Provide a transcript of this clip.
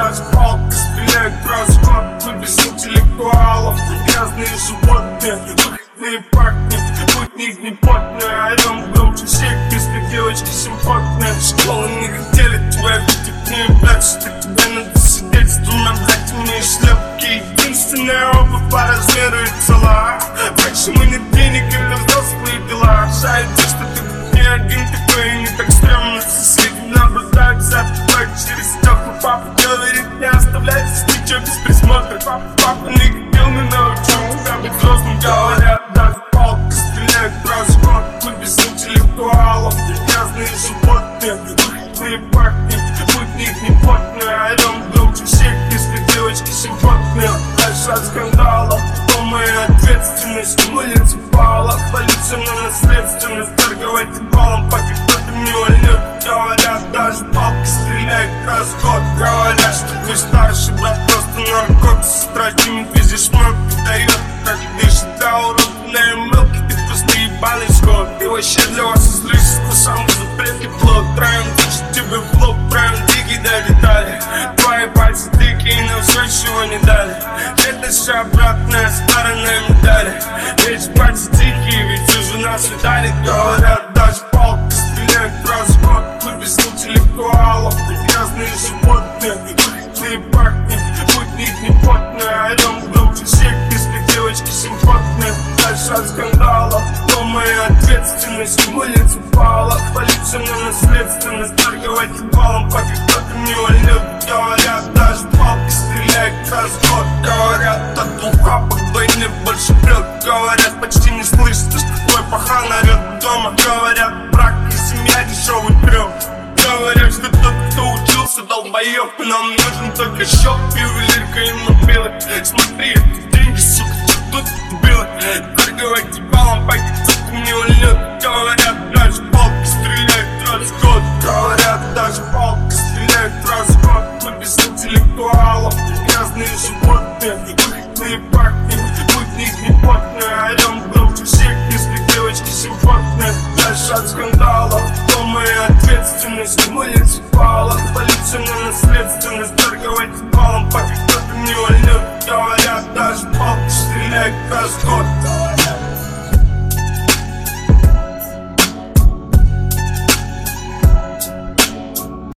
даже палка стреляет в расход. Мы без интеллектуалов, грязные животные, выходные парни, путь них не потный, орем громче всех, если девочки симпотные. Школы не хотели тебя видеть, не блядь, что тебе надо сидеть с двумя братьями и шлепки. Единственная обувь по размеру и цела. Почему нет денег, это взрослые дела. Жаль, что ты не один такой и не так стрёмно. Соседи наблюдают за тобой через стёкла. Папа говорит, не оставляйся ничего без присмотра. Папа не хотел, не научил тебя быть взрослым. Говорят, даже палка стреляет в расход. Мы без интеллектуалов, грязные животные, выходные парни, путь них не потный, орем громче всех, если девочки симпотные. Дальше от скандала, то моя ответственность, муниципалов, полиция на наследственность, торговать баллом, пока кто-то не вольнет. Говорят, даже палка стреляет в расход. Говорят, что твой старший брат просто наркот. Сестра Тимит везешь мелки, дает, так дышит до уродной мелки. Ты просто ебаный скот. И вообще для вас излишество, самый запретный плод. Троем дышит тебе в лоб, правим дикий до детали. Твои пальцы дикие, но все чего не дали. Это же обратная сторона медали. Эти пальцы дикие, ведь уже нас видали. Говорят, даже палка стреляет в расход. Мы без интеллектуалов, грязные животные, выходные парни, путь них не потный, орем громче всех, если девочки симпотные. Дальше от скандала, то моя ответственность, муниципалов, полиция на наследственность, торговать баллом, пока кто-то не вольнет. Говорят, даже палка стреляет в расход. Говорят, от уха по войне больше прет. Говорят, почти не слышно, что твой пахан орет дома. Говорят, брак и семья дешевый трёп. Говорят, что тот, кто учился, долбоёб. Нам нужен только щёп, ювелирка и мобилы. Смотри, эти деньги, сука, что тут было? Торговать